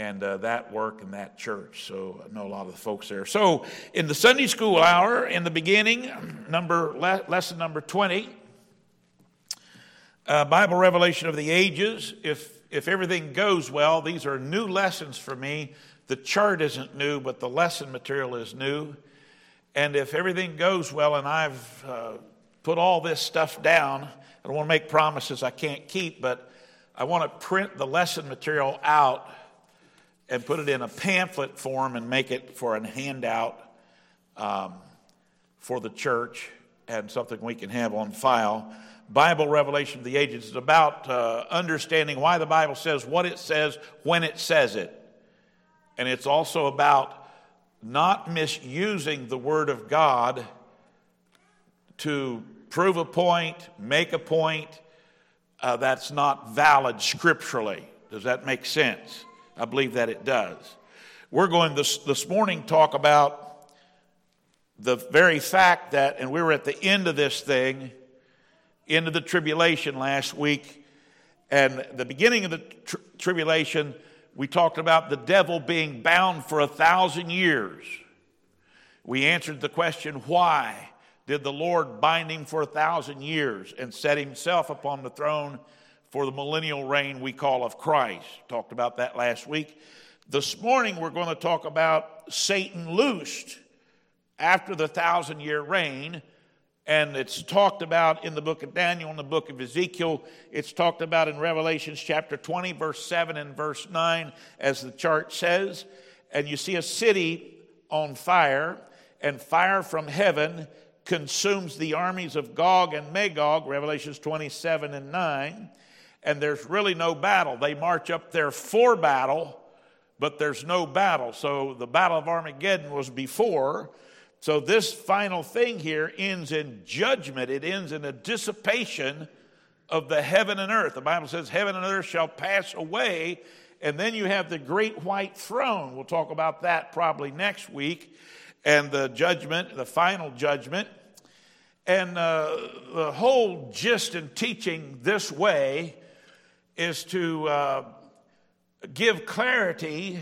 and that work in that church. So I know a lot of the folks there. So in the Sunday school hour, in the beginning, lesson number 20, Bible Revelation of the Ages. If everything goes well, these are new lessons for me. The chart isn't new, but the lesson material is new. And if everything goes well and I've put all this stuff down, I don't want to make promises I can't keep, but I want to print the lesson material out and put it in a pamphlet form and make it for a handout for the church and something we can have on file. Bible Revelation of the Ages is about understanding why the Bible says what it says when it says it. And it's also about not misusing the Word of God to prove a point, make a point that's not valid scripturally. Does that make sense? I believe that it does. We're going this morning talk about the very fact that, and we were at the end of this thing, end of the tribulation last week, and the beginning of the tribulation, we talked about the devil being bound for 1,000 years. We answered the question, why did the Lord bind him for 1,000 years and set himself upon the throne for the millennial reign we call of Christ? Talked about that last week. This morning we're going to talk about Satan loosed after the 1,000-year reign. And it's talked about in the book of Daniel and the book of Ezekiel. It's talked about in Revelation chapter 20, verse 7 and verse 9, as the chart says. And you see a city on fire, and fire from heaven consumes the armies of Gog and Magog, Revelations 27 and 9. And there's really no battle. They march up there for battle, but there's no battle. So the Battle of Armageddon was before. So this final thing here ends in judgment. It ends in a dissipation of the heaven and earth. The Bible says heaven and earth shall pass away, and then you have the great white throne. We'll talk about that probably next week, and the judgment, the final judgment. And the whole gist in teaching this way is to give clarity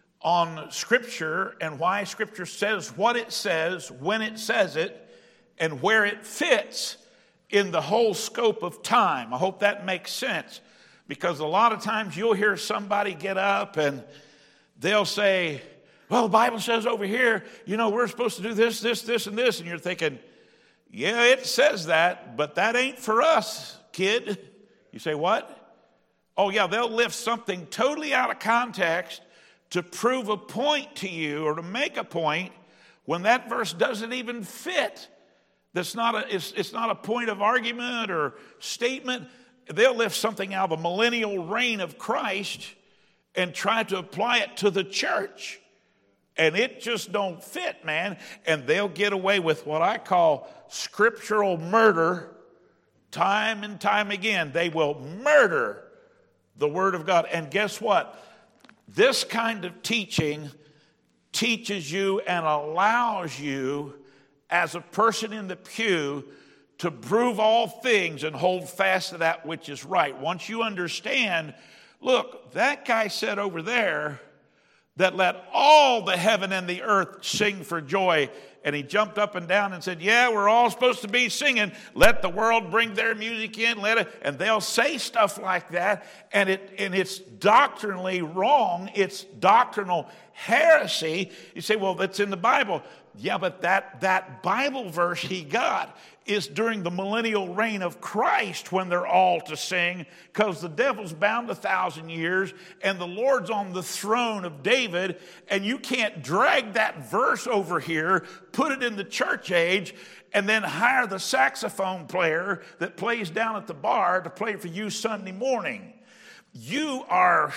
on Scripture and why Scripture says what it says, when it says it, and where it fits in the whole scope of time. I hope that makes sense, because a lot of times you'll hear somebody get up and they'll say, well, the Bible says over here, we're supposed to do this, this, this, and this. And you're thinking, yeah, it says that, but that ain't for us, kid. You say, what? Oh, yeah, they'll lift something totally out of context to prove a point to you or to make a point when that verse doesn't even fit. It's not a point of argument or statement. They'll lift something out of the millennial reign of Christ and try to apply it to the church. And it just don't fit, man. And they'll get away with what I call scriptural murder time and time again. They will murder the Word of God. And guess what? This kind of teaching teaches you and allows you as a person in the pew to prove all things and hold fast to that which is right. Once you understand, look, that guy said over there that let all the heaven and the earth sing for joy. And he jumped up and down and said, yeah, we're all supposed to be singing. Let the world bring their music in. And they'll say stuff like that. And it's doctrinally wrong. It's doctrinal heresy. You say, well, that's in the Bible. Yeah, but that Bible verse he got is during the millennial reign of Christ when they're all to sing, because the devil's bound 1,000 years and the Lord's on the throne of David, and you can't drag that verse over here, put it in the church age, and then hire the saxophone player that plays down at the bar to play for you Sunday morning. You are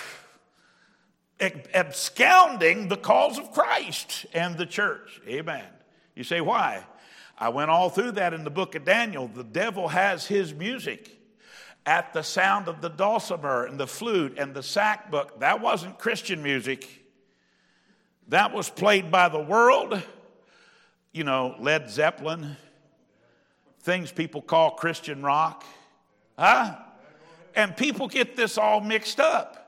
absconding the cause of Christ and the church. Amen. You say, why? I went all through that in the book of Daniel. The devil has his music. At the sound of the dulcimer and the flute and the sackbut, that wasn't Christian music. That was played by the world. Led Zeppelin, things people call Christian rock. And people get this all mixed up.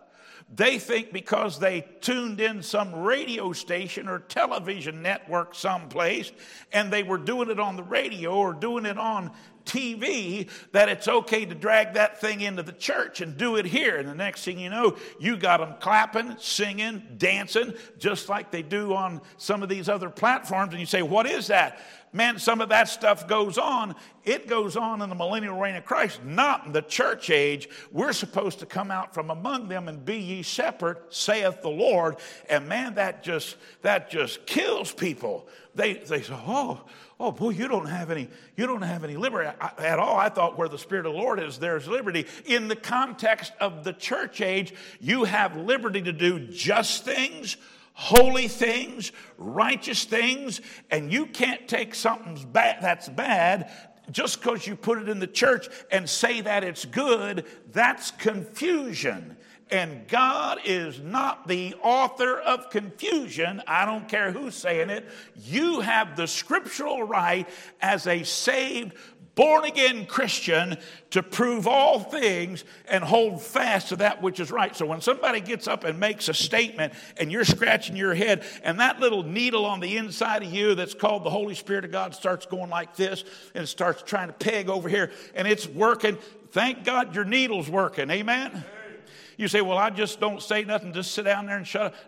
They think because they tuned in some radio station or television network someplace and they were doing it on the radio or doing it on TV, that it's okay to drag that thing into the church and do it here. And the next thing you know, you got them clapping, singing, dancing, just like they do on some of these other platforms. And you say, what is that? Man, some of that stuff goes on. It goes on in the millennial reign of Christ, not in the church age. We're supposed to come out from among them and be ye separate, saith the Lord. And man, that just kills people. They say, oh boy, you don't have any liberty at all. I thought where the Spirit of the Lord is, there's liberty. In the context of the church age, you have liberty to do just things, holy things, righteous things, and you can't take something that's bad just because you put it in the church and say that it's good. That's confusion. And God is not the author of confusion. I don't care who's saying it. You have the scriptural right as a saved, born-again Christian to prove all things and hold fast to that which is right. So when somebody gets up and makes a statement and you're scratching your head and that little needle on the inside of you that's called the Holy Spirit of God starts going like this and it starts trying to peg over here and it's working, thank God your needle's working. Amen? You say, well, I just don't say nothing, just sit down there and shut up.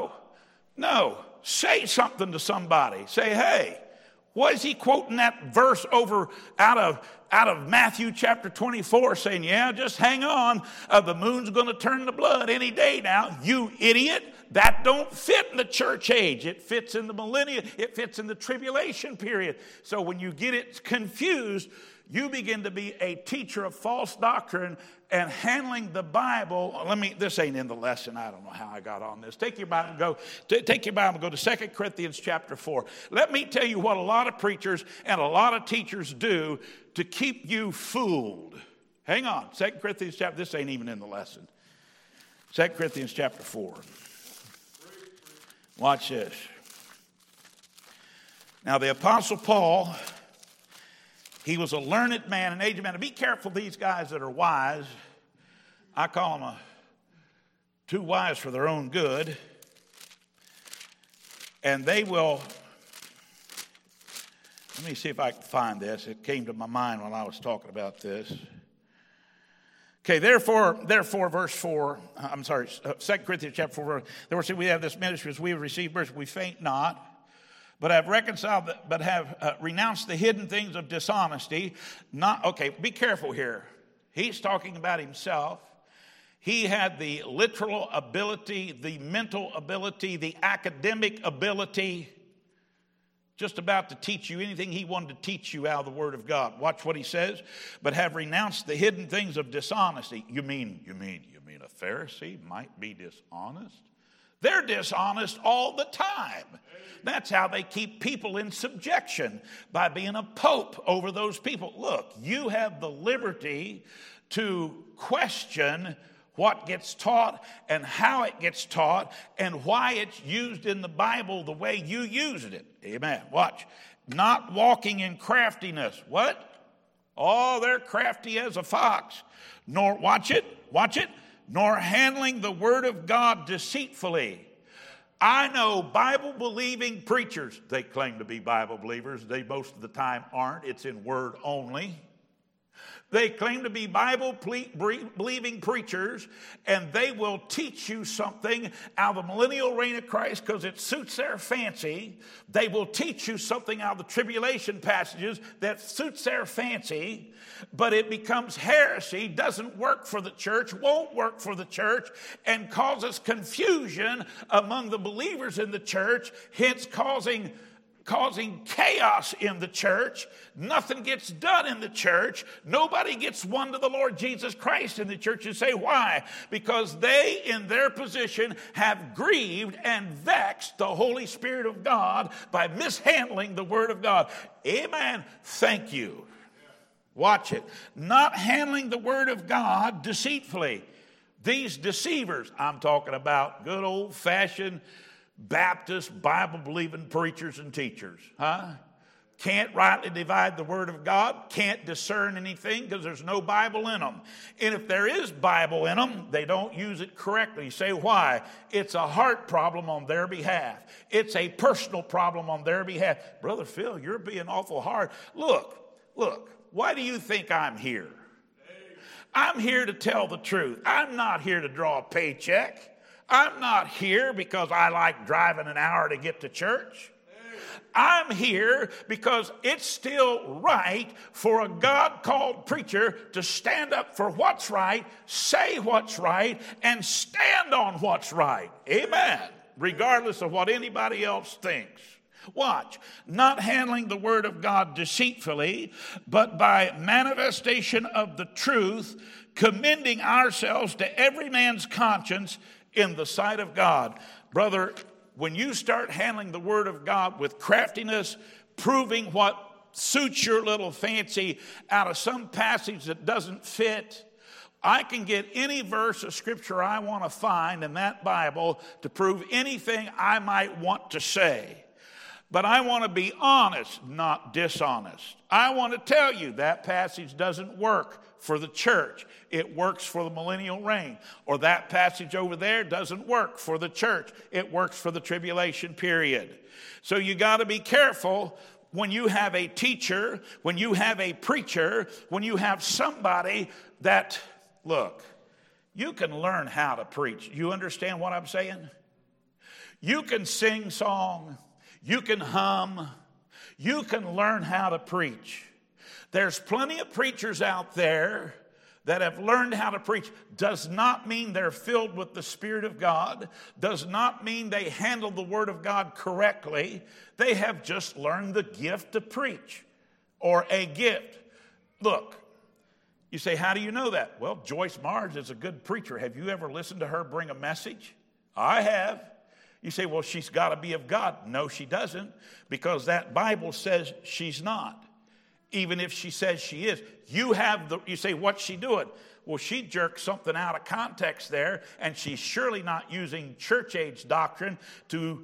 No. Say something to somebody. Say, hey, what is he quoting that verse over out of Matthew chapter 24 saying, yeah, just hang on. The moon's going to turn to blood any day now. You idiot. That don't fit in the church age. It fits in the millennium. It fits in the tribulation period. So when you get it confused, you begin to be a teacher of false doctrine and handling the Bible. This ain't in the lesson. I don't know how I got on this. Take your Bible and go to 2 Corinthians chapter 4. Let me tell you what a lot of preachers and a lot of teachers do to keep you fooled. Hang on. 2 Corinthians chapter, this ain't even in the lesson. 2 Corinthians chapter 4. Watch this. Now the Apostle Paul, he was a learned man, an aged man. And be careful these guys that are wise. I call them too wise for their own good. And they will, let me see if I can find this. It came to my mind when I was talking about this. Okay, therefore, verse 4, 2 Corinthians chapter 4, therefore we have this ministry as we have received mercy, we faint not. But have reconciled, but have renounced the hidden things of dishonesty. Be careful here. He's talking about himself. He had the literal ability, the mental ability, the academic ability, just about to teach you anything he wanted to teach you out of the Word of God. Watch what he says. But have renounced the hidden things of dishonesty. You mean a Pharisee might be dishonest? They're dishonest all the time. That's how they keep people in subjection, by being a pope over those people. Look, you have the liberty to question what gets taught and how it gets taught and why it's used in the Bible the way you used it. Amen. Watch. Not walking in craftiness. What? Oh, they're crafty as a fox. Nor, watch it, nor handling the word of God deceitfully. I know Bible-believing preachers. They claim to be Bible believers. They most of the time aren't. It's in word only. They claim to be Bible-believing preachers, and they will teach you something out of the millennial reign of Christ because it suits their fancy. They will teach you something out of the tribulation passages that suits their fancy, but it becomes heresy, doesn't work for the church, won't work for the church, and causes confusion among the believers in the church, hence causing chaos in the church. Nothing gets done in the church. Nobody gets won to the Lord Jesus Christ in the church. You say, why? Because they, in their position, have grieved and vexed the Holy Spirit of God by mishandling the Word of God. Amen. Thank you. Watch it. Not handling the Word of God deceitfully. These deceivers, I'm talking about good old-fashioned Baptist, Bible-believing preachers and teachers. can't rightly divide the Word of God, can't discern anything because there's no Bible in them. And if there is Bible in them, they don't use it correctly. You say, why? It's a heart problem on their behalf. It's a personal problem on their behalf. Brother Phil, you're being awful hard. Look, why do you think I'm here? I'm here to tell the truth. I'm not here to draw a paycheck. I'm not here because I like driving an hour to get to church. I'm here because it's still right for a God-called preacher to stand up for what's right, say what's right, and stand on what's right. Amen. Regardless of what anybody else thinks. Watch. Not handling the Word of God deceitfully, but by manifestation of the truth, commending ourselves to every man's conscience in the sight of God. Brother, when you start handling the Word of God with craftiness, proving what suits your little fancy out of some passage that doesn't fit, I can get any verse of Scripture I want to find in that Bible to prove anything I might want to say. But I want to be honest, not dishonest. I want to tell you that passage doesn't work for the church. It works for the millennial reign. Or that passage over there doesn't work for the church. It works for the tribulation period. So you got to be careful when you have a teacher, when you have a preacher, when you have somebody that, look, you can learn how to preach. You understand what I'm saying? You can sing song. You can hum. You can learn how to preach. There's plenty of preachers out there that have learned how to preach. Does not mean they're filled with the Spirit of God. Does not mean they handle the Word of God correctly. They have just learned the gift to preach, or a gift. Look, you say, how do you know that? Well, Joyce Mars is a good preacher. Have you ever listened to her bring a message? I have. You say, well, she's got to be of God. No, she doesn't, because that Bible says she's not. Even if she says she is. You say, what's she doing? Well, she jerked something out of context there, and she's surely not using church age doctrine to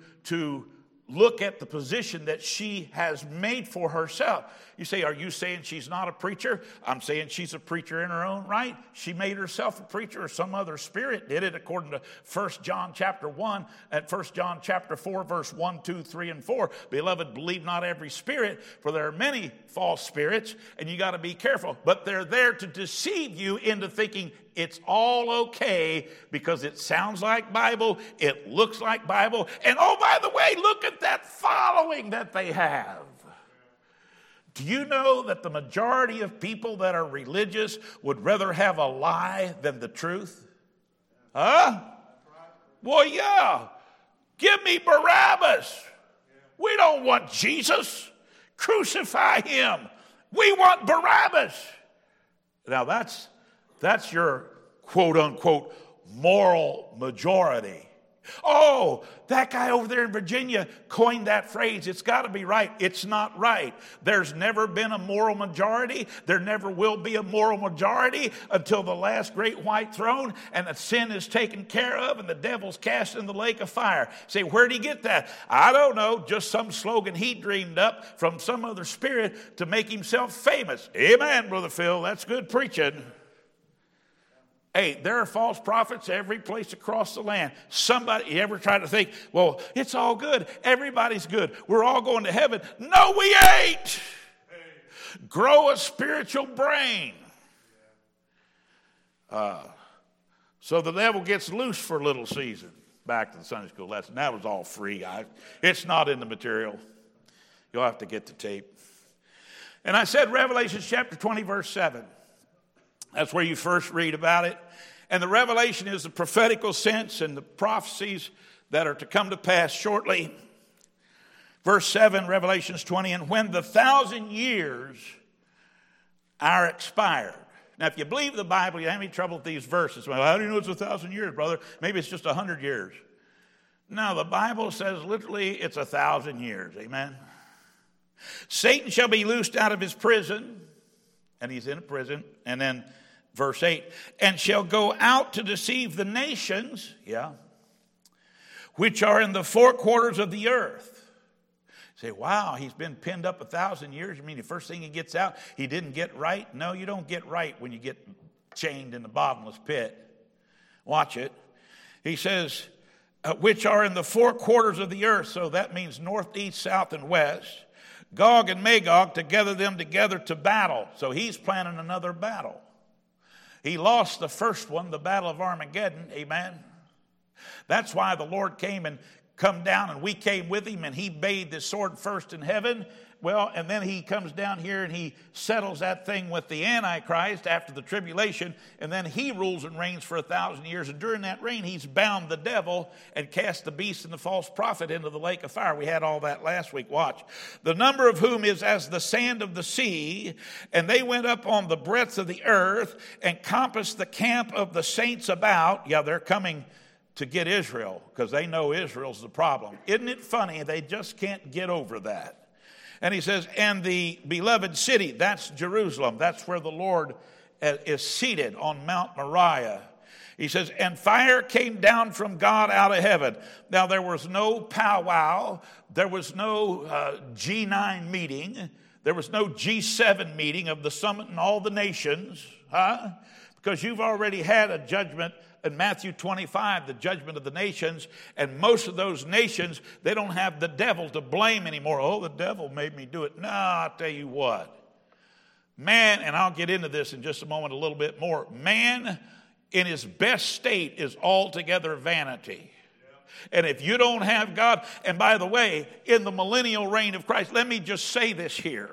look at the position that she has made for herself. You say, are you saying she's not a preacher? I'm saying she's a preacher in her own right. She made herself a preacher, or some other spirit did it, according to 1 John chapter 1 and 1 John chapter 4, verse 1, 2, 3, and 4. Beloved, believe not every spirit, for there are many false spirits, and you got to be careful. But they're there to deceive you into thinking it's all okay because it sounds like Bible, it looks like Bible, and oh, by the way, look at that following that they have. Do you know that the majority of people that are religious would rather have a lie than the truth? Huh? Well, yeah. Give me Barabbas. We don't want Jesus. Crucify him. We want Barabbas. Now that's your quote-unquote moral majority. Oh, that guy over there in Virginia coined that phrase. It's got to be right. It's not right. There's never been a moral majority. There never will be a moral majority until the last great white throne and the sin is taken care of and the devil's cast in the lake of fire. Say, where'd he get that? I don't know. Just some slogan he dreamed up from some other spirit to make himself famous. Amen, Brother Phil. That's good preaching. Hey, there are false prophets every place across the land. Somebody, you ever try to think, well, it's all good. Everybody's good. We're all going to heaven. No, we ain't. Grow a spiritual brain. So the devil gets loose for a little season. Back to the Sunday school lesson. That was all free. It's not in the material. You'll have to get the tape. And I said Revelation chapter 20, verse 7. That's where you first read about it. And the revelation is the prophetical sense and the prophecies that are to come to pass shortly. Verse 7, Revelations 20, and when the 1,000 years are expired. Now, if you believe the Bible, you have any trouble with these verses. Well, how do you know it's 1,000 years, brother? Maybe it's just 100 years. No, the Bible says literally it's 1,000 years. Amen. Satan shall be loosed out of his prison. And he's in a prison. And then verse 8, and shall go out to deceive the nations, which are in the four quarters of the earth. Say, wow, he's been pinned up 1,000 years. You mean the first thing he gets out, he didn't get right? No, you don't get right when you get chained in the bottomless pit. Watch it. He says, which are in the four quarters of the earth. So that means north, east, south, and west. Gog and Magog, to gather them together to battle. So he's planning another battle. He lost the first one, the battle of Armageddon. Amen. That's why the Lord came and come down, and we came with him, and he bathed his sword first in heaven. Well, and then he comes down here and he settles that thing with the Antichrist after the tribulation, and then he rules and reigns for 1,000 years. And during that reign, he's bound the devil and cast the beast and the false prophet into the lake of fire. We had all that last week. Watch. The number of whom is as the sand of the sea, and they went up on the breadth of the earth and compassed the camp of the saints about. Yeah, they're coming to get Israel because they know Israel's the problem. Isn't it funny? They just can't get over that. And he says, and the beloved city, that's Jerusalem. That's where the Lord is seated on Mount Moriah. He says, and fire came down from God out of heaven. Now, there was no powwow. There was no G9 meeting. There was no G7 meeting of the summit and all the nations. Because you've already had a judgment in Matthew 25, the judgment of the nations, and most of those nations, they don't have the devil to blame anymore. Oh, the devil made me do it. No, I'll tell you what. Man, and I'll get into this in just a moment a little bit more, man in his best state is altogether vanity. And if you don't have God, and by the way, in the millennial reign of Christ, let me just say this here.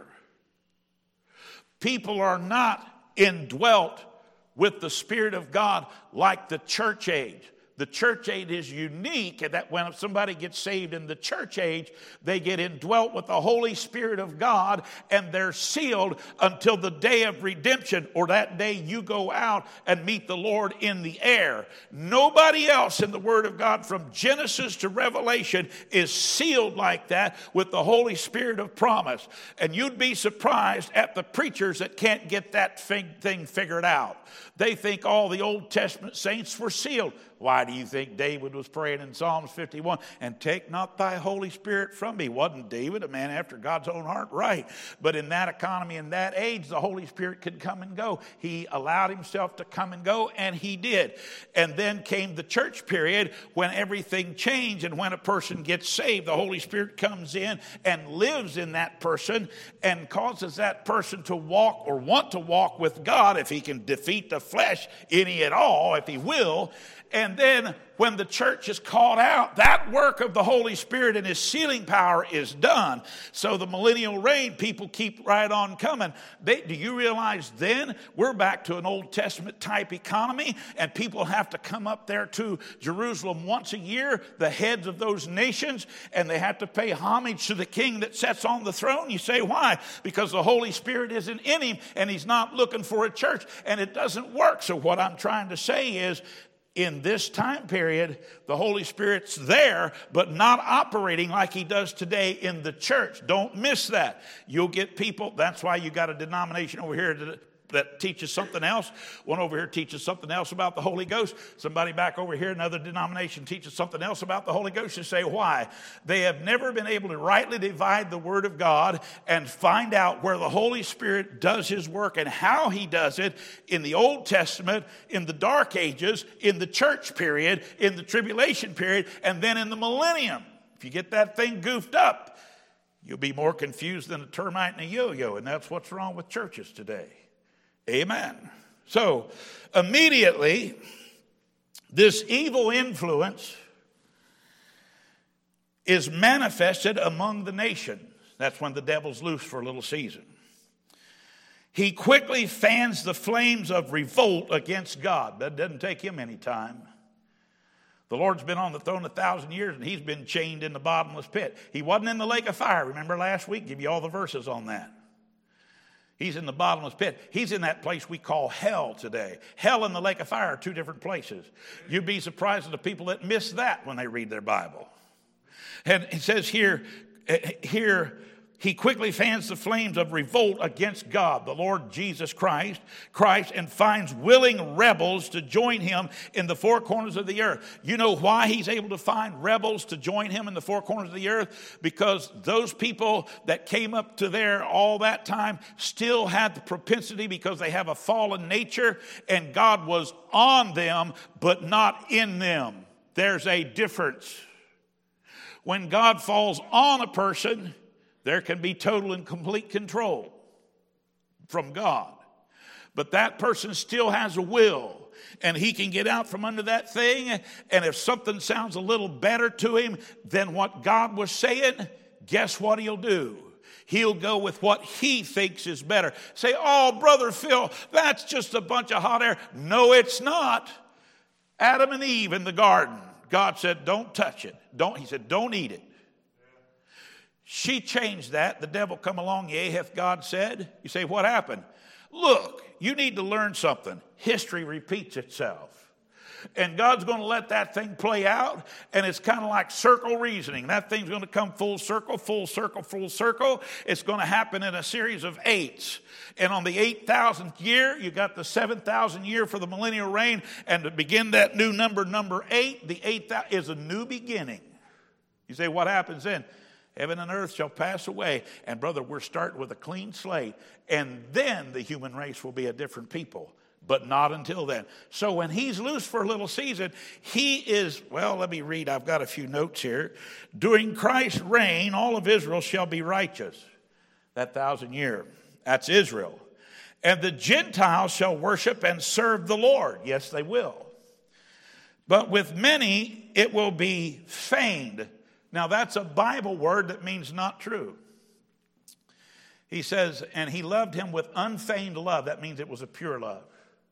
People are not indwelt with the Spirit of God like the church age. The church age is unique in that when somebody gets saved in the church age, they get indwelt with the Holy Spirit of God and they're sealed until the day of redemption, or that day you go out and meet the Lord in the air. Nobody else in the Word of God from Genesis to Revelation is sealed like that with the Holy Spirit of promise. And you'd be surprised at the preachers that can't get that thing figured out. They think all the Old Testament saints were sealed. Why do you think David was praying in Psalms 51? And take not thy Holy Spirit from me. Wasn't David a man after God's own heart? Right. But in that economy, in that age, the Holy Spirit could come and go. He allowed himself to come and go, and he did. And then came the church period when everything changed, and when a person gets saved, the Holy Spirit comes in and lives in that person and causes that person to walk or want to walk with God if he can defeat the flesh any at all, if he will. And then when the church is called out, that work of the Holy Spirit and his sealing power is done. So the millennial reign, people keep right on coming. Do you realize then we're back to an Old Testament type economy, and people have to come up there to Jerusalem once a year, the heads of those nations, and they have to pay homage to the king that sits on the throne. You say, why? Because the Holy Spirit isn't in him, and he's not looking for a church, and it doesn't work. So what I'm trying to say is, in this time period, the Holy Spirit's there, but not operating like he does today in the church. Don't miss that. You'll get people, that's why you got a denomination over here that teaches something else. One over here teaches something else about the Holy Ghost. Somebody back over here, another denomination, teaches something else about the Holy Ghost. You say, why? They have never been able to rightly divide the Word of God and find out where the Holy Spirit does his work and how he does it in the Old Testament, in the Dark Ages, in the church period, in the tribulation period, and then in the millennium. If you get that thing goofed up, you'll be more confused than a termite in a yo-yo, and that's what's wrong with churches today. Amen. So, immediately, this evil influence is manifested among the nations. That's when the devil's loose for a little season. He quickly fans the flames of revolt against God. That doesn't take him any time. The Lord's been on the throne 1,000 years, and he's been chained in the bottomless pit. He wasn't in the lake of fire. Remember last week? Give you all the verses on that. He's in the bottomless pit. He's in that place we call hell today. Hell and the lake of fire are two different places. You'd be surprised at the people that miss that when they read their Bible. And it says here, He quickly fans the flames of revolt against God, the Lord Jesus Christ, and finds willing rebels to join him in the four corners of the earth. You know why he's able to find rebels to join him in the four corners of the earth? Because those people that came up to there all that time still had the propensity, because they have a fallen nature, and God was on them, but not in them. There's a difference. When God falls on a person, there can be total and complete control from God. But that person still has a will, and he can get out from under that thing. And if something sounds a little better to him than what God was saying, guess what he'll do? He'll go with what he thinks is better. Say, oh, Brother Phil, that's just a bunch of hot air. No, it's not. Adam and Eve in the garden, God said, don't touch it. He said, don't eat it. She changed that. The devil come along, yea, hath God said. You say, what happened? Look, you need to learn something. History repeats itself. And God's going to let that thing play out, and it's kind of like circle reasoning. That thing's going to come full circle, full circle, full circle. It's going to happen in a series of eights. And on the 8,000th year, you got the 7,000 year for the millennial reign, and to begin that new number 8, the 8th is a new beginning. You say, what happens then? Heaven and earth shall pass away. And brother, we're starting with a clean slate. And then the human race will be a different people. But not until then. So when he's loose for a little season, he is, well, let me read. I've got a few notes here. During Christ's reign, all of Israel shall be righteous. That 1,000 year. That's Israel. And the Gentiles shall worship and serve the Lord. Yes, they will. But with many it will be feigned. Now, that's a Bible word that means not true. He says, and he loved him with unfeigned love. That means it was a pure love.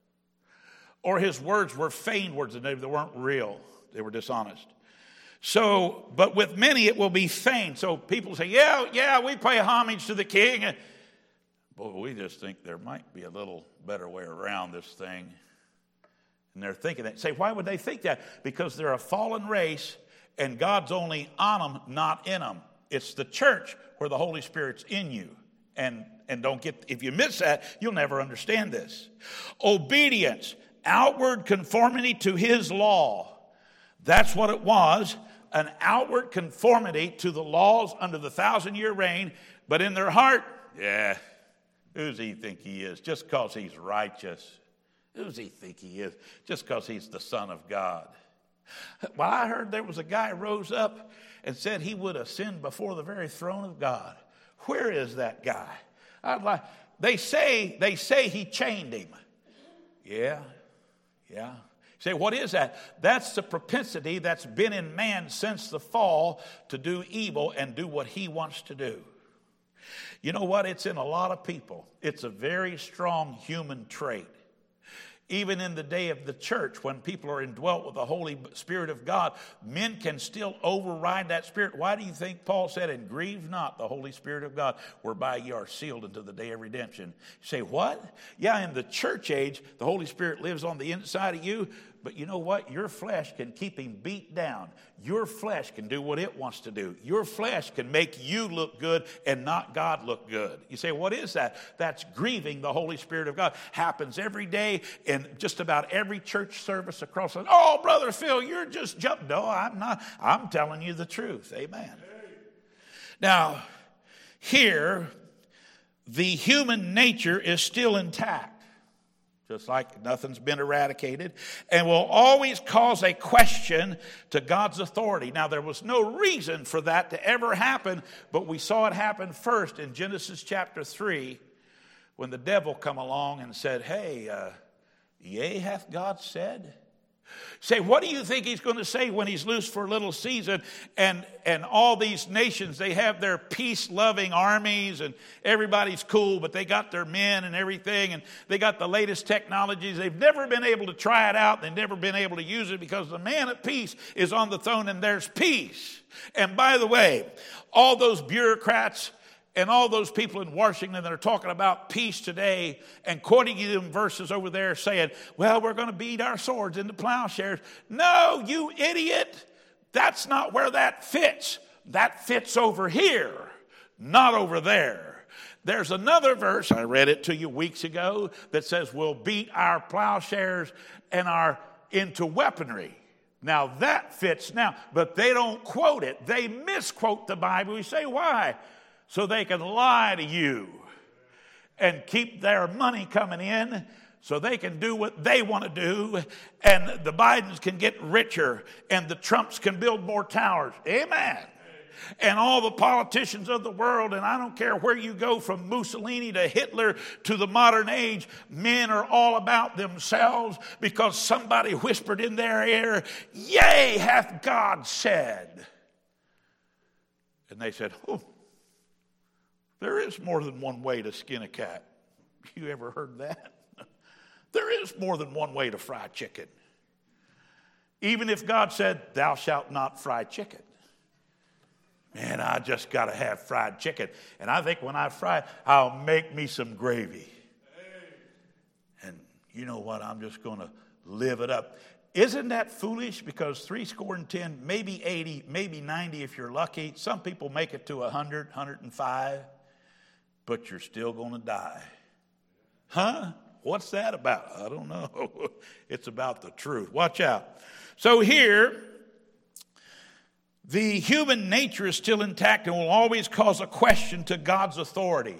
Or his words were feigned words, and they weren't real. They were dishonest. So, but with many it will be feigned. So people say, yeah, we pay homage to the king. Boy, we just think there might be a little better way around this thing. And they're thinking that. Say, why would they think that? Because they're a fallen race. And God's only on them, not in them. It's the church where the Holy Spirit's in you. And don't get, if you miss that, you'll never understand this. Obedience, outward conformity to his law. That's what it was, an outward conformity to the laws under the 1,000-year reign. But in their heart, yeah, who does he think he is? Just because he's righteous. Who does he think he is? Just because he's the Son of God. Well, I heard there was a guy rose up and said he would ascend before the very throne of God. Where is that guy? They say he chained him. Yeah. Say, what is that? That's the propensity that's been in man since the fall to do evil and do what he wants to do. You know what? It's in a lot of people. It's a very strong human trait. Even in the day of the church, when people are indwelt with the Holy Spirit of God, men can still override that Spirit. Why do you think Paul said, and grieve not the Holy Spirit of God, whereby ye are sealed unto the day of redemption? You say, what? Yeah, in the church age, the Holy Spirit lives on the inside of you. But you know what? Your flesh can keep him beat down. Your flesh can do what it wants to do. Your flesh can make you look good and not God look good. You say, what is that? That's grieving the Holy Spirit of God. Happens every day in just about every church service across the... Oh, Brother Phil, you're just jumping. No, I'm not. I'm telling you the truth. Amen. Now, here, the human nature is still intact. Just like nothing's been eradicated, and will always cause a question to God's authority. Now, there was no reason for that to ever happen, but we saw it happen first in Genesis chapter 3, when the devil come along and said, hey, yea, hath God said? Say, what do you think he's going to say when he's loose for a little season, and all these nations, they have their peace-loving armies, and everybody's cool, but they got their men and everything, and they got the latest technologies. They've never been able to try it out. They've never been able to use it because the man of peace is on the throne, and there's peace. And by the way, all those bureaucrats and all those people in Washington that are talking about peace today and quoting you them verses over there saying, well, we're going to beat our swords into plowshares. No, you idiot. That's not where that fits. That fits over here. not over there. There's another verse, I read it to you weeks ago, that says we'll beat our plowshares and into weaponry. Now that fits now, but they don't quote it. They misquote the Bible. We say, why? So they can lie to you and keep their money coming in so they can do what they want to do, and the Bidens can get richer, and the Trumps can build more towers. Amen. And all the politicians of the world, and I don't care where you go from Mussolini to Hitler to the modern age, men are all about themselves because somebody whispered in their ear, yea, hath God said. And they said, oh, there is more than one way to skin a cat. You ever heard that? There is more than one way to fry chicken. Even if God said, thou shalt not fry chicken. Man, I just got to have fried chicken. And I think when I fry it, I'll make me some gravy. And you know what? I'm just going to live it up. Isn't that foolish? Because 70, maybe 80, maybe 90 if you're lucky. Some people make it to 100, 105. But you're still going to die. Huh? What's that about? I don't know. It's about the truth. Watch out. So here, the human nature is still intact and will always cause a question to God's authority.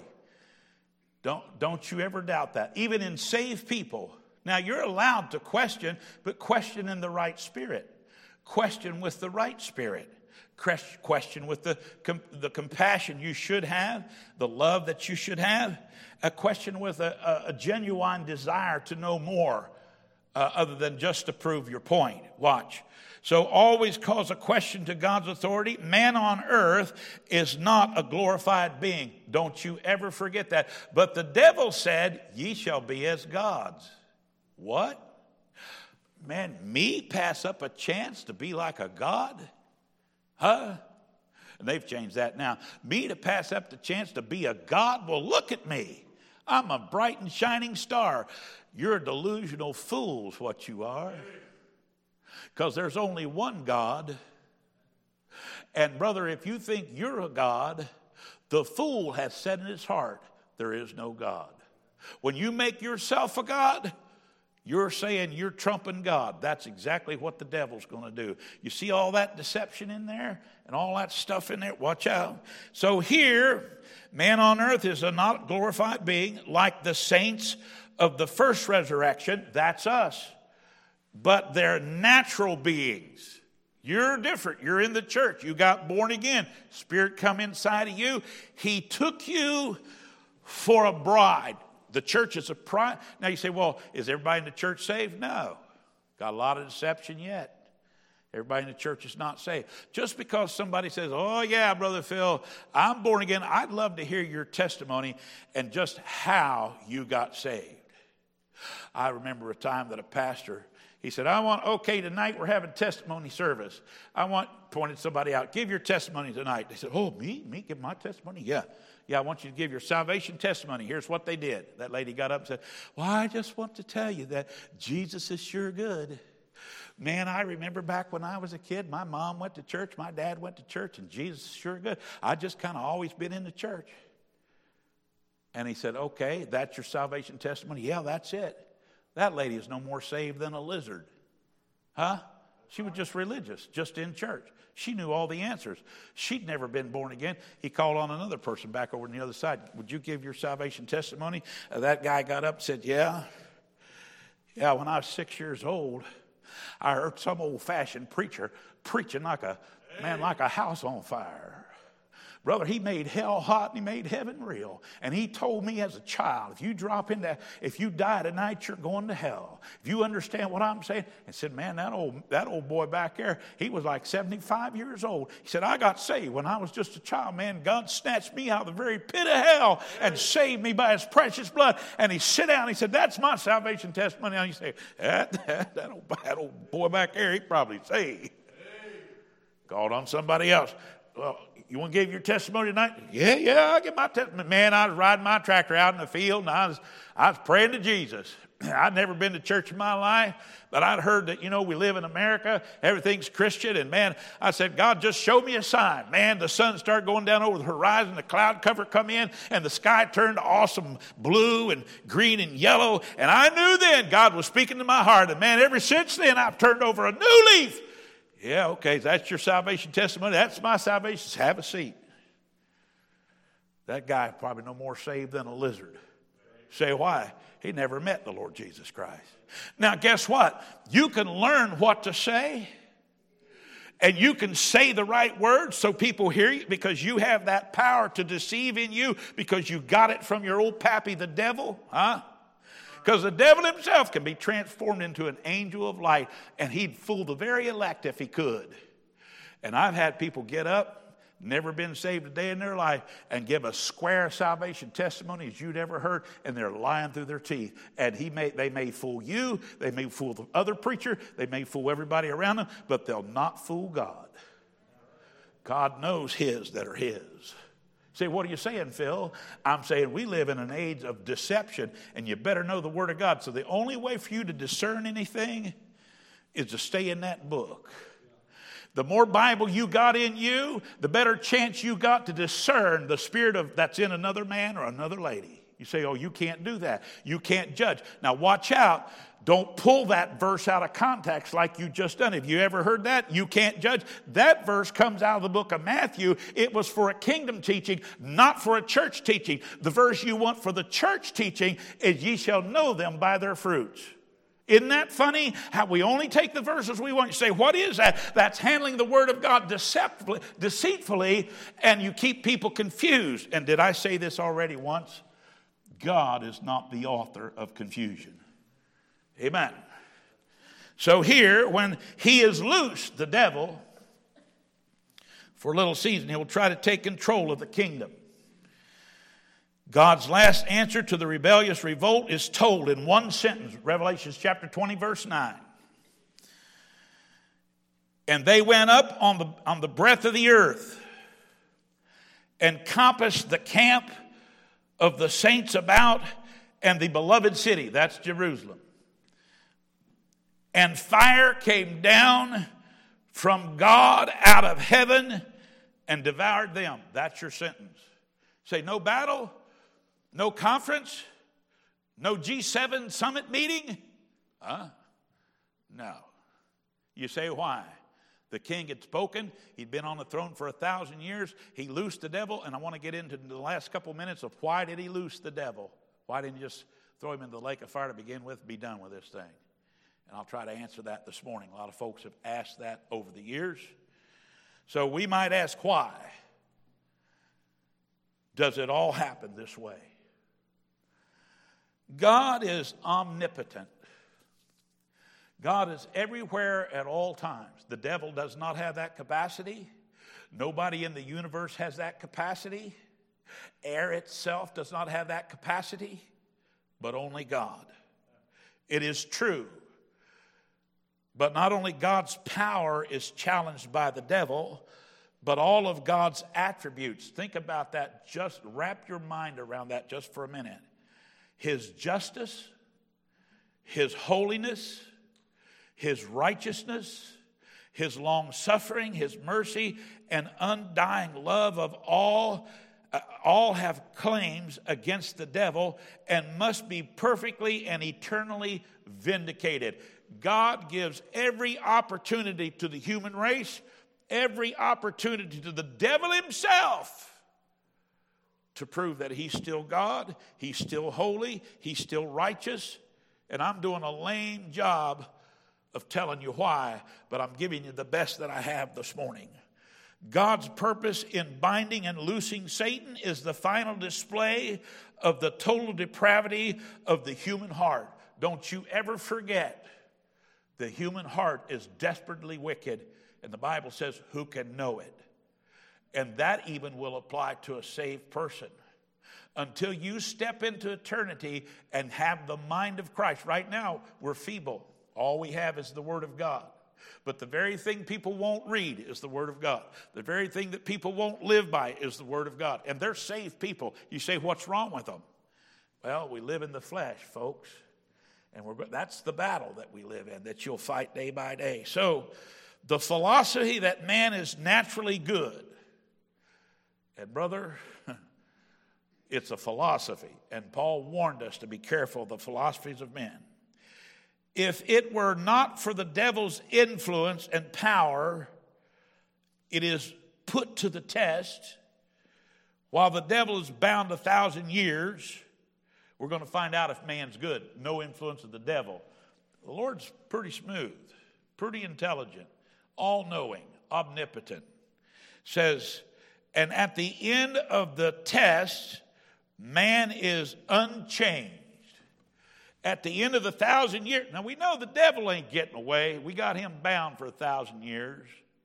Don't you ever doubt that. Even in saved people. Now, you're allowed to question, but question in the right spirit. Question with the right spirit. Question with the compassion you should have, the love that you should have. A question with a genuine desire to know more other than just to prove your point. Watch. So always cause a question to God's authority. Man on earth is not a glorified being. Don't you ever forget that. But the devil said, ye shall be as gods. What? Man, me pass up a chance to be like a god? Huh? And they've changed that now. Me to pass up the chance to be a god? Well, look at me. I'm a bright and shining star. You're delusional fools, what you are. Because there's only one God. And brother, if you think you're a God, the fool has said in his heart, there is no God. When you make yourself a God, you're saying you're trumping God. That's exactly what the devil's going to do. You see all that deception in there and all that stuff in there? Watch out. So here, man on earth is a not glorified being like the saints of the first resurrection. That's us. But they're natural beings. You're different. You're in the church. You got born again. Spirit come inside of you. He took you for a bride. The church is a bride. Now you say, well, is everybody in the church saved? No. Got a lot of deception yet. Everybody in the church is not saved. Just because somebody says, oh yeah, Brother Phil, I'm born again. I'd love to hear your testimony and just how you got saved. I remember a time that a pastor, he said, tonight we're having testimony service. Pointed somebody out, give your testimony tonight. They said, oh, me give my testimony? Yeah, I want you to give your salvation testimony. Here's what they did. That lady got up and said, well, I just want to tell you that Jesus is sure good. Man, I remember back when I was a kid, my mom went to church, my dad went to church, and Jesus is sure good. I just kind of always been in the church. And he said, okay, that's your salvation testimony? Yeah, that's it. That lady is no more saved than a lizard. Huh? She was just religious, just in church. She knew all the answers. She'd never been born again. He called on another person back over on the other side. Would you give your salvation testimony? That guy got up and said, yeah, when I was 6 years old, I heard some old-fashioned preacher preaching like a house on fire. Brother, he made hell hot and he made heaven real. And he told me as a child, if you die tonight, you're going to hell. If you understand what I'm saying. And said, man, that old boy back there, he was like 75 years old. He said, I got saved when I was just a child, man. God snatched me out of the very pit of hell and saved me by his precious blood. And he sat down and he said, that's my salvation testimony. And you say, that old boy back there, he probably saved. Called on somebody else. well, you want to give your testimony tonight? Yeah, I'll give my testimony. Man, I was riding my tractor out in the field, and I was praying to Jesus. I'd never been to church in my life, but I'd heard that, we live in America, everything's Christian, and man, I said, God, just show me a sign. Man, the sun started going down over the horizon, the cloud cover come in, and the sky turned to awesome blue and green and yellow, and I knew then God was speaking to my heart, and man, ever since then, I've turned over a new leaf. Yeah, okay, that's your salvation testimony. That's my salvation. Have a seat. That guy probably no more saved than a lizard. Say why? He never met the Lord Jesus Christ. Now, guess what? You can learn what to say, and you can say the right words so people hear you, because you have that power to deceive in you, because you got it from your old pappy, the devil, huh? Because the devil himself can be transformed into an angel of light, and he'd fool the very elect if he could. And I've had people get up, never been saved a day in their life, and give a square salvation testimony as you'd ever heard, and they're lying through their teeth. And they may fool you, they may fool the other preacher, they may fool everybody around them, but they'll not fool God. God knows his that are his. Say, what are you saying, Phil? I'm saying we live in an age of deception, and you better know the Word of God. So the only way for you to discern anything is to stay in that book. The more Bible you got in you, the better chance you got to discern the spirit that's in another man or another lady. You say, oh, you can't do that. You can't judge. Now watch out. Don't pull that verse out of context like you just done. Have you ever heard that? You can't judge. That verse comes out of the book of Matthew. It was for a kingdom teaching, not for a church teaching. The verse you want for the church teaching is, ye shall know them by their fruits. Isn't that funny how we only take the verses we want? You say, what is that? That's handling the Word of God deceitfully, and you keep people confused. And did I say this already once? God is not the author of confusion. Amen. So here, when he is loosed, the devil, for a little season, he'll try to take control of the kingdom. God's last answer to the rebellious revolt is told in one sentence, Revelation chapter 20, verse 9. And they went up on the breadth of the earth and compassed the camp of the saints about and the beloved city. That's Jerusalem. And fire came down from God out of heaven and devoured them. That's your sentence. Say, no battle, no conference, no G7 summit meeting? No. You say, why? The king had spoken. He'd been on the throne for 1,000 years. He loosed the devil, and I want to get into the last couple minutes of why did he loose the devil? Why didn't he just throw him into the lake of fire to begin with and be done with this thing? And I'll try to answer that this morning. A lot of folks have asked that over the years. So we might ask, why does it all happen this way? God is omnipotent. God is everywhere at all times. The devil does not have that capacity. Nobody in the universe has that capacity. Air itself does not have that capacity, but only God. It is true. But not only God's power is challenged by the devil, but all of God's attributes. Think about that. Just wrap your mind around that just for a minute. His justice, his holiness, his righteousness, his long-suffering, his mercy, and undying love of all have claims against the devil and must be perfectly and eternally vindicated. God gives every opportunity to the human race, every opportunity to the devil himself to prove that he's still God, he's still holy, he's still righteous. And I'm doing a lame job of telling you why, but I'm giving you the best that I have this morning. God's purpose in binding and loosing Satan is the final display of the total depravity of the human heart. Don't you ever forget, the human heart is desperately wicked, and the Bible says, who can know it? And that even will apply to a saved person. Until you step into eternity and have the mind of Christ. Right now, we're feeble. All we have is the Word of God. But the very thing people won't read is the Word of God. The very thing that people won't live by is the Word of God. And they're saved people. You say, what's wrong with them? Well, we live in the flesh, folks. And that's the battle that we live in, that you'll fight day by day. So the philosophy that man is naturally good. And brother, it's a philosophy. And Paul warned us to be careful of the philosophies of men. If it were not for the devil's influence and power, it is put to the test. While the devil is bound 1,000 years, we're going to find out if man's good. No influence of the devil. The Lord's pretty smooth, pretty intelligent, all-knowing, omnipotent. Says, and at the end of the test, man is unchanged. At the end of the 1,000 years. Now we know the devil ain't getting away. We got him bound for 1,000 years.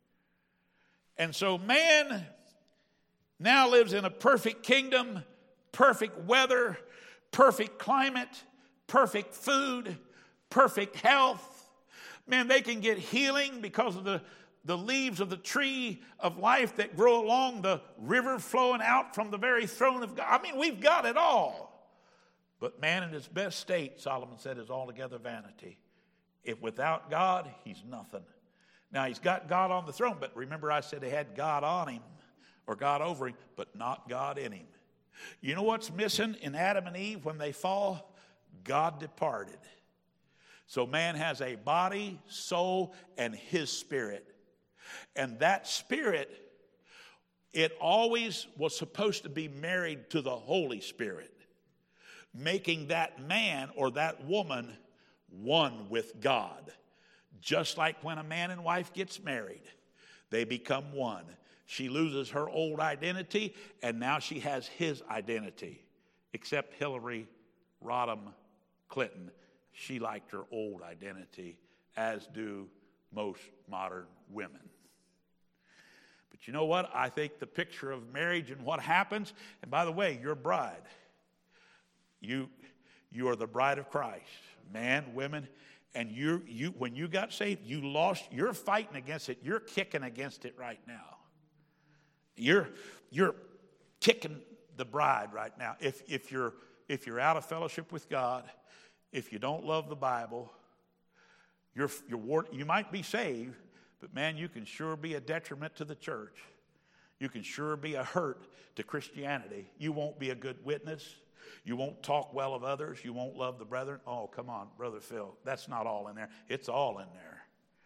And so man now lives in a perfect kingdom, perfect weather, perfect climate, perfect food, perfect health. Man, they can get healing because of the leaves of the tree of life that grow along the river flowing out from the very throne of God. I mean, we've got it all. But man in his best state, Solomon said, is altogether vanity. If without God, he's nothing. Now, he's got God on the throne, but remember I said he had God on him, or God over him, but not God in him. You know what's missing in Adam and Eve when they fall? God departed. So man has a body, soul, and his spirit. And that spirit, it always was supposed to be married to the Holy Spirit, making that man or that woman one with God. Just like when a man and wife gets married, they become one. She loses her old identity, and now she has his identity. Except Hillary Rodham Clinton, she liked her old identity, as do most modern women. But you know what? I think the picture of marriage and what happens, and by the way, you're a bride. You are the bride of Christ, man, women, and you when you got saved, you're fighting against it. You're kicking against it right now. You're kicking the bride right now. If you're out of fellowship with God, if you don't love the Bible, you might be saved, but man, you can sure be a detriment to the church. You can sure be a hurt to Christianity. You won't be a good witness. You won't talk well of others. You won't love the brethren. Oh, come on, Brother Phil. That's not all in there. It's all in there.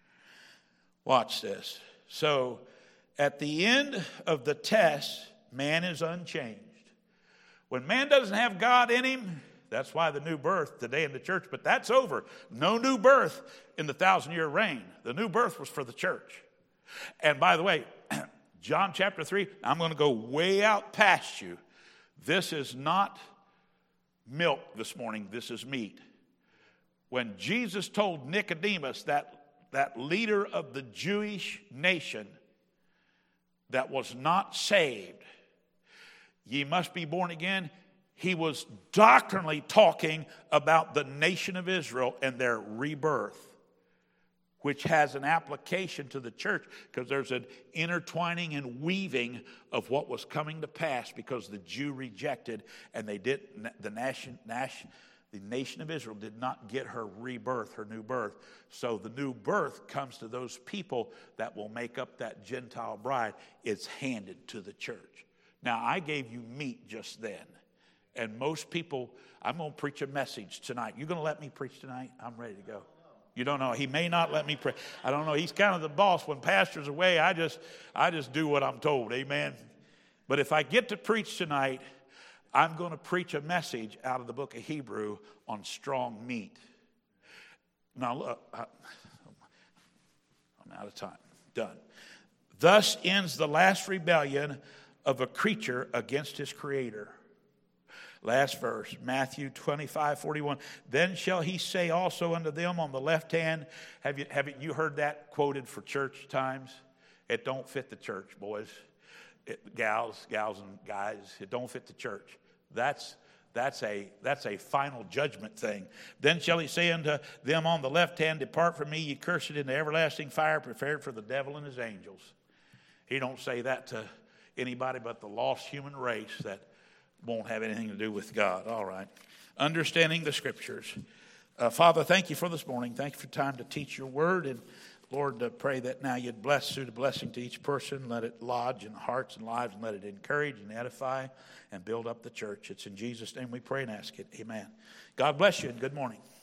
Watch this. So, at the end of the test, man is unchanged. When man doesn't have God in him, that's why the new birth today in the church, but that's over. No new birth in the 1,000-year reign. The new birth was for the church. And by the way, John chapter 3, I'm going to go way out past you. This is not milk this morning. This is meat. When Jesus told Nicodemus, that leader of the Jewish nation that was not saved, ye must be born again, he was doctrinally talking about the nation of Israel and their rebirth, which has an application to the church because there's an intertwining and weaving of what was coming to pass because the Jew rejected and they did the nation of Israel did not get her rebirth, her new birth. So the new birth comes to those people that will make up that Gentile bride. It's handed to the church. Now, I gave you meat just then. And most people, I'm going to preach a message tonight. You going to let me preach tonight? I'm ready to go. You don't know. He may not let me preach. I don't know. He's kind of the boss. When pastor's away, I just do what I'm told. Amen. But if I get to preach tonight, I'm going to preach a message out of the book of Hebrew on strong meat. Now, look, I'm out of time. Done. Thus ends the last rebellion of a creature against his creator. Last verse, Matthew 25:41. Then shall he say also unto them on the left hand. Haven't you heard that quoted for church times? It don't fit the church, boys. Gals and guys. It don't fit the church. That's That's a final judgment thing. Then shall he say unto them on the left hand, Depart from me, ye cursed, into everlasting fire prepared for the devil and his angels. He don't say that to anybody but the lost human race that won't have anything to do with God. All right. Understanding the Scriptures. Father, thank you for this morning. Thank you for time to teach your word. And Lord, pray that now you'd bless through the blessing to each person. Let it lodge in hearts and lives, and let it encourage and edify and build up the church. It's in Jesus' name we pray and ask it. Amen. God bless you and good morning.